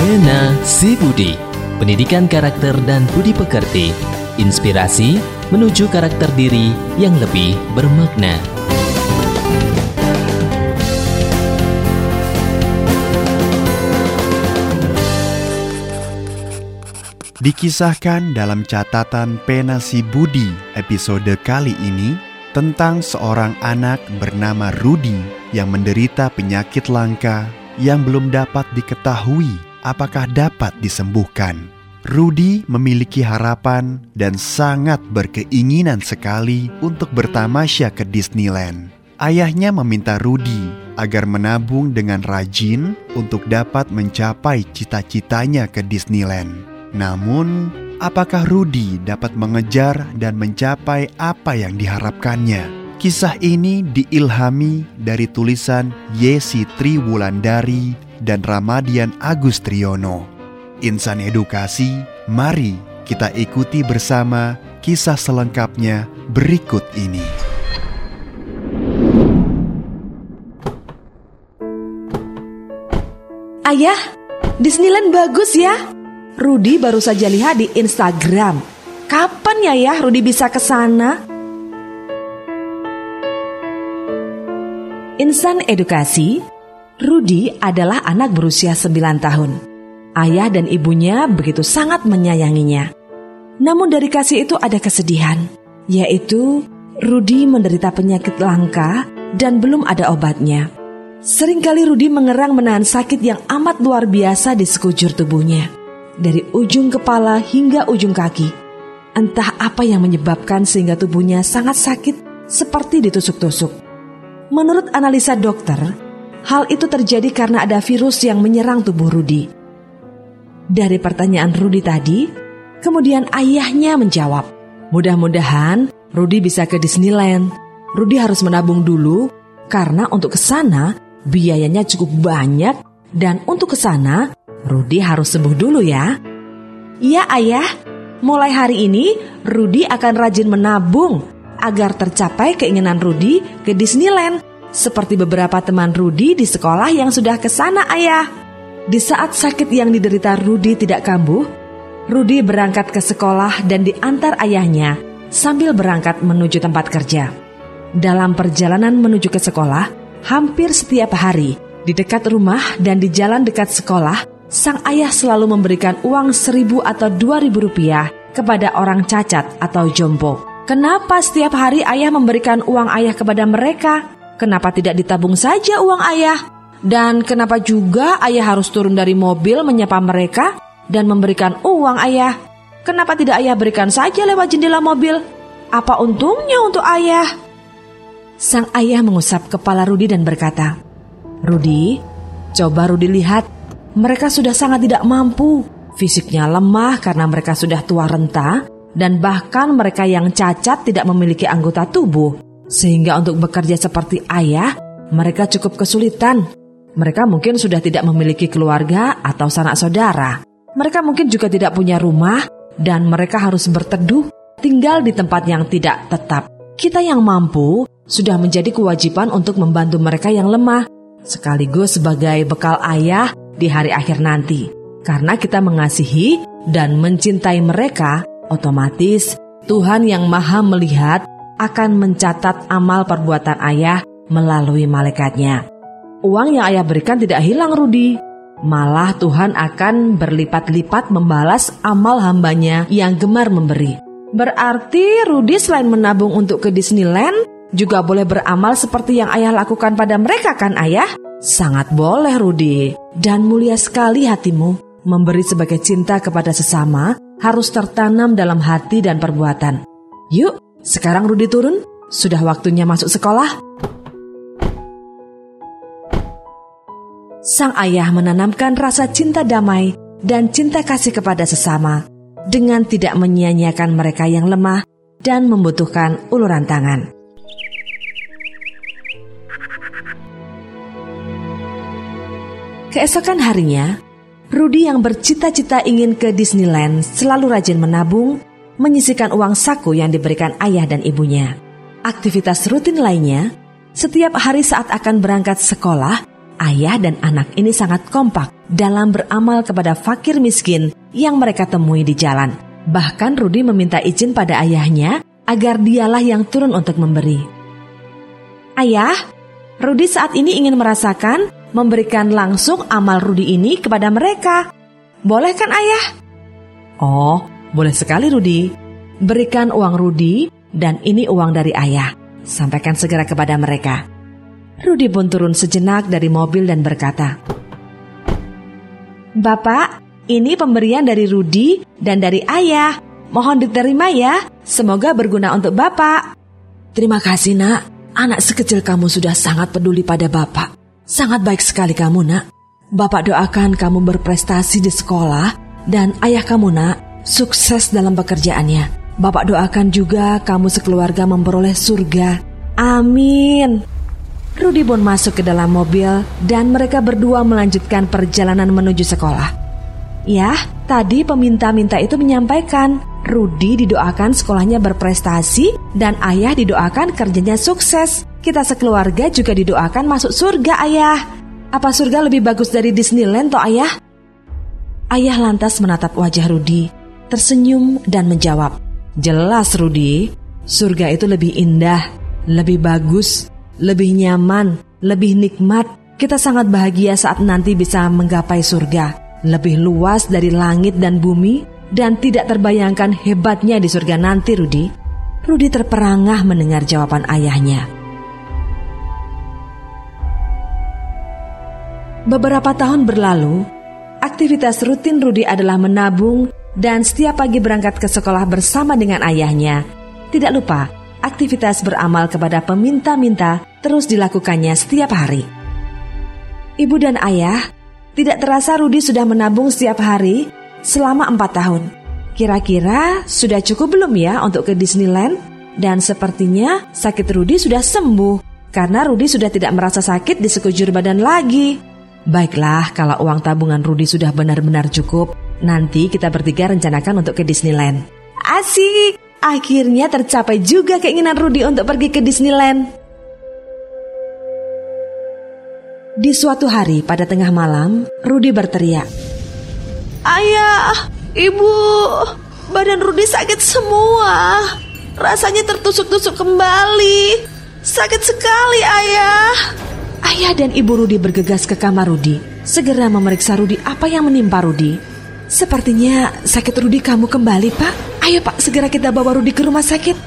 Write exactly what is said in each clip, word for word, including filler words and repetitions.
Pena Si Budi, pendidikan karakter dan budi pekerti, inspirasi menuju karakter diri yang lebih bermakna. Dikisahkan dalam catatan Pena Si Budi episode kali ini tentang seorang anak bernama Rudy yang menderita penyakit langka yang belum dapat diketahui apakah dapat disembuhkan. Rudy memiliki harapan dan sangat berkeinginan sekali untuk bertamasya ke Disneyland. Ayahnya meminta Rudy agar menabung dengan rajin untuk dapat mencapai cita-citanya ke Disneyland. Namun, apakah Rudy dapat mengejar dan mencapai apa yang diharapkannya? Kisah ini diilhami dari tulisan Yesi Triwulandari dan Ramadian Agustriono. Insan Edukasi, mari kita ikuti bersama kisah selengkapnya berikut ini. Ayah, Disneyland bagus ya. Rudy baru saja lihat di Instagram. Kapan ya ya Rudy bisa ke sana? Insan Edukasi, Rudy adalah anak berusia sembilan tahun. Ayah dan ibunya begitu sangat menyayanginya. Namun dari kasih itu ada kesedihan, yaitu Rudy menderita penyakit langka dan belum ada obatnya. Seringkali Rudy mengerang menahan sakit yang amat luar biasa di sekujur tubuhnya, dari ujung kepala hingga ujung kaki. Entah apa yang menyebabkan sehingga tubuhnya sangat sakit seperti ditusuk-tusuk. Menurut analisa dokter, hal itu terjadi karena ada virus yang menyerang tubuh Rudy. Dari pertanyaan Rudy tadi, kemudian ayahnya menjawab, mudah-mudahan Rudy bisa ke Disneyland. Rudy harus menabung dulu, karena untuk ke sana biayanya cukup banyak, dan untuk ke sana Rudy harus sembuh dulu ya. Iya ayah, mulai hari ini Rudy akan rajin menabung agar tercapai keinginan Rudy ke Disneyland, seperti beberapa teman Rudy di sekolah yang sudah ke sana ayah. Di saat sakit yang diderita Rudy tidak kambuh, Rudy berangkat ke sekolah dan diantar ayahnya sambil berangkat menuju tempat kerja. Dalam perjalanan menuju ke sekolah, hampir setiap hari di dekat rumah dan di jalan dekat sekolah, sang ayah selalu memberikan uang seribu atau dua ribu rupiah kepada orang cacat atau jompo. Kenapa setiap hari ayah memberikan uang ayah kepada mereka? Kenapa tidak ditabung saja uang ayah? Dan kenapa juga ayah harus turun dari mobil menyapa mereka dan memberikan uang ayah? Kenapa tidak ayah berikan saja lewat jendela mobil? Apa untungnya untuk ayah? Sang ayah mengusap kepala Rudy dan berkata, Rudy, coba Rudy lihat, mereka sudah sangat tidak mampu. Fisiknya lemah karena mereka sudah tua renta, dan bahkan mereka yang cacat tidak memiliki anggota tubuh, sehingga untuk bekerja seperti ayah, mereka cukup kesulitan. Mereka mungkin sudah tidak memiliki keluarga atau sanak saudara. Mereka mungkin juga tidak punya rumah, dan mereka harus berteduh, tinggal di tempat yang tidak tetap. Kita yang mampu sudah menjadi kewajiban untuk membantu mereka yang lemah, sekaligus sebagai bekal ayah di hari akhir nanti. Karena kita mengasihi dan mencintai mereka, otomatis Tuhan yang Maha Melihat akan mencatat amal perbuatan ayah melalui malaikatnya. Uang yang ayah berikan tidak hilang Rudy, malah Tuhan akan berlipat-lipat membalas amal hambanya yang gemar memberi. Berarti Rudy selain menabung untuk ke Disneyland, juga boleh beramal seperti yang ayah lakukan pada mereka kan ayah? Sangat boleh Rudy, dan mulia sekali hatimu. Memberi sebagai cinta kepada sesama harus tertanam dalam hati dan perbuatan. Yuk, sekarang Rudy turun. Sudah waktunya masuk sekolah. Sang ayah menanamkan rasa cinta damai dan cinta kasih kepada sesama dengan tidak menyia-nyiakan mereka yang lemah dan membutuhkan uluran tangan. Keesokan harinya, Rudy yang bercita-cita ingin ke Disneyland selalu rajin menabung, menyisihkan uang saku yang diberikan ayah dan ibunya. Aktivitas rutin lainnya, setiap hari saat akan berangkat sekolah, ayah dan anak ini sangat kompak dalam beramal kepada fakir miskin yang mereka temui di jalan. Bahkan Rudi meminta izin pada ayahnya agar dialah yang turun untuk memberi. Ayah, Rudi saat ini ingin merasakan memberikan langsung amal Rudi ini kepada mereka. Boleh kan ayah? Oh, boleh sekali Rudi. Berikan uang Rudi dan ini uang dari ayah. Sampaikan segera kepada mereka. Rudi pun turun sejenak dari mobil dan berkata, Bapak, ini pemberian dari Rudi dan dari ayah. Mohon diterima ya, semoga berguna untuk Bapak. Terima kasih nak, anak sekecil kamu sudah sangat peduli pada Bapak. Sangat baik sekali kamu nak. Bapak doakan kamu berprestasi di sekolah dan ayah kamu nak sukses dalam pekerjaannya. Bapak doakan juga kamu sekeluarga memperoleh surga. Amin. Rudi pun masuk ke dalam mobil dan mereka berdua melanjutkan perjalanan menuju sekolah. Ya, tadi peminta-minta itu menyampaikan Rudi didoakan sekolahnya berprestasi dan ayah didoakan kerjanya sukses. Kita sekeluarga juga didoakan masuk surga ayah. Apa surga lebih bagus dari Disneyland toh ayah? Ayah lantas menatap wajah Rudi, tersenyum dan menjawab, Jelas Rudi, surga itu lebih indah, lebih bagus, lebih nyaman, lebih nikmat. Kita sangat bahagia saat nanti bisa menggapai surga. Lebih luas dari langit dan bumi dan tidak terbayangkan hebatnya di surga nanti Rudi. Rudi terperangah mendengar jawaban ayahnya. Beberapa tahun berlalu, aktivitas rutin Rudi adalah menabung dan setiap pagi berangkat ke sekolah bersama dengan ayahnya. Tidak lupa, aktivitas beramal kepada peminta-minta terus dilakukannya setiap hari. Ibu dan ayah, tidak terasa Rudi sudah menabung setiap hari selama empat tahun. Kira-kira sudah cukup belum ya untuk ke Disneyland? Dan sepertinya sakit Rudi sudah sembuh karena Rudi sudah tidak merasa sakit di sekujur badan lagi. Baiklah, kalau uang tabungan Rudi sudah benar-benar cukup, nanti kita bertiga rencanakan untuk ke Disneyland. Asik! Akhirnya tercapai juga keinginan Rudi untuk pergi ke Disneyland. Di suatu hari pada tengah malam, Rudi berteriak, Ayah, Ibu, badan Rudi sakit semua. Rasanya tertusuk-tusuk kembali. Sakit sekali, Ayah. Ayah dan Ibu Rudi bergegas ke kamar Rudi, segera memeriksa Rudi apa yang menimpa Rudi. Sepertinya sakit Rudi kamu kembali, Pak. Ayo Pak, segera kita bawa Rudi ke rumah sakit.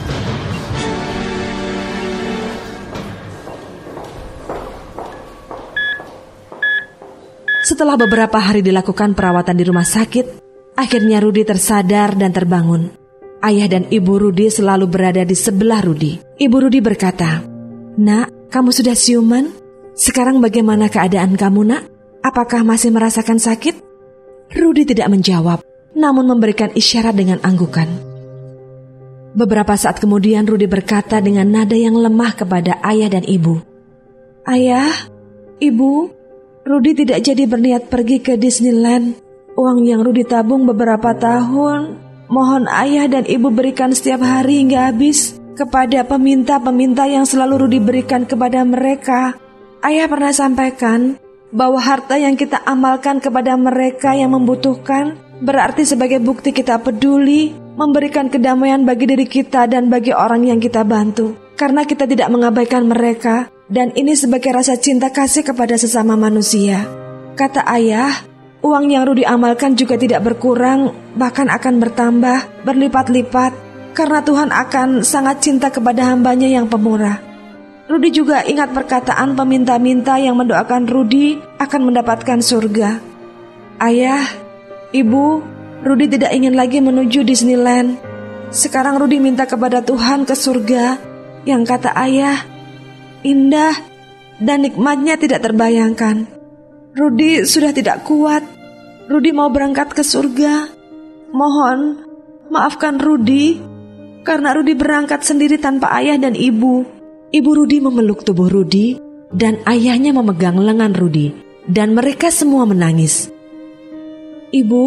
Setelah beberapa hari dilakukan perawatan di rumah sakit, akhirnya Rudi tersadar dan terbangun. Ayah dan Ibu Rudi selalu berada di sebelah Rudi. Ibu Rudi berkata, Nak, kamu sudah siuman? Sekarang bagaimana keadaan kamu, Nak? Apakah masih merasakan sakit? Rudi tidak menjawab, namun memberikan isyarat dengan anggukan. Beberapa saat kemudian Rudi berkata dengan nada yang lemah kepada ayah dan ibu, Ayah, Ibu, Rudi tidak jadi berniat pergi ke Disneyland. Uang yang Rudi tabung beberapa tahun, mohon ayah dan ibu berikan setiap hari hingga habis kepada peminta-peminta yang selalu Rudi berikan kepada mereka. Ayah pernah sampaikan bahwa harta yang kita amalkan kepada mereka yang membutuhkan berarti sebagai bukti kita peduli, memberikan kedamaian bagi diri kita dan bagi orang yang kita bantu. Karena kita tidak mengabaikan mereka, dan ini sebagai rasa cinta kasih kepada sesama manusia. Kata ayah, uang yang Rudi amalkan juga tidak berkurang, bahkan akan bertambah, berlipat-lipat, karena Tuhan akan sangat cinta kepada hambanya yang pemurah. Rudi juga ingat perkataan peminta-minta yang mendoakan Rudi akan mendapatkan surga. Ayah, Ibu, Rudi tidak ingin lagi menuju Disneyland. Sekarang Rudi minta kepada Tuhan ke surga, yang kata ayah, indah dan nikmatnya tidak terbayangkan. Rudi sudah tidak kuat. Rudi mau berangkat ke surga. Mohon, maafkan Rudi, karena Rudi berangkat sendiri tanpa ayah dan ibu. Ibu Rudi memeluk tubuh Rudi, dan ayahnya memegang lengan Rudi, dan mereka semua menangis. Ibu,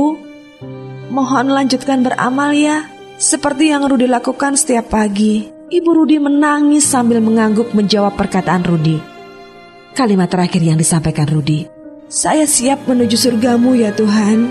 mohon lanjutkan beramal ya, seperti yang Rudi lakukan setiap pagi. Ibu Rudi menangis sambil mengangguk menjawab perkataan Rudi. kalimat terakhir yang disampaikan Rudi. Saya siap menuju surgamu ya Tuhan.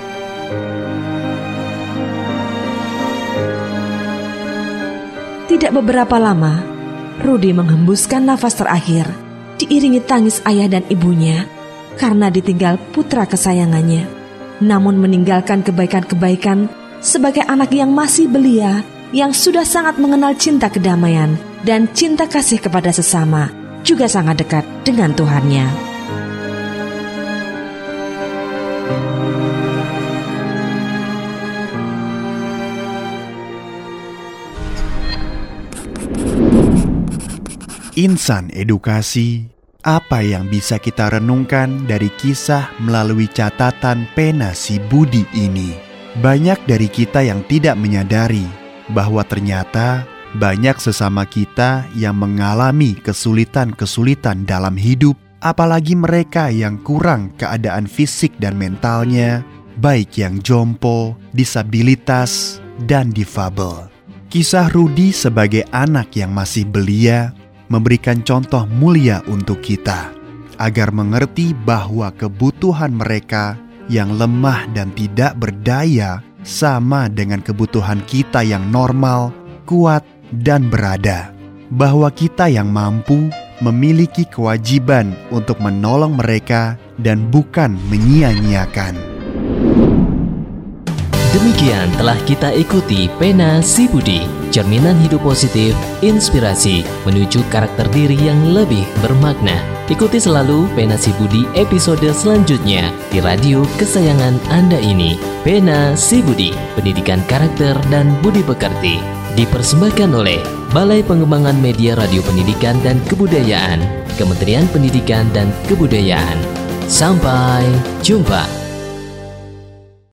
Tidak beberapa lama, Rudi menghembuskan nafas terakhir, diiringi tangis ayah dan ibunya karena ditinggal putra kesayangannya. Namun meninggalkan kebaikan-kebaikan sebagai anak yang masih belia, yang sudah sangat mengenal cinta kedamaian dan cinta kasih kepada sesama, juga sangat dekat dengan Tuhannya. Insan Edukasi, apa yang bisa kita renungkan dari kisah melalui catatan pena si Budi ini? Banyak dari kita yang tidak menyadari bahwa ternyata banyak sesama kita yang mengalami kesulitan-kesulitan dalam hidup, apalagi mereka yang kurang keadaan fisik dan mentalnya, baik yang jompo, disabilitas, dan difabel. Kisah Rudi sebagai anak yang masih belia memberikan contoh mulia untuk kita, agar mengerti bahwa kebutuhan mereka yang lemah dan tidak berdaya sama dengan kebutuhan kita yang normal, kuat, dan berada. Bahwa kita yang mampu memiliki kewajiban untuk menolong mereka dan bukan menyia-nyiakan. Demikian telah kita ikuti Pena si Budi, cerminan hidup positif, inspirasi menuju karakter diri yang lebih bermakna. Ikuti selalu Pena si Budi episode selanjutnya di radio kesayangan Anda ini. Pena si Budi, pendidikan karakter dan budi pekerti, dipersembahkan oleh Balai Pengembangan Media Radio Pendidikan dan Kebudayaan, Kementerian Pendidikan dan Kebudayaan. Sampai jumpa.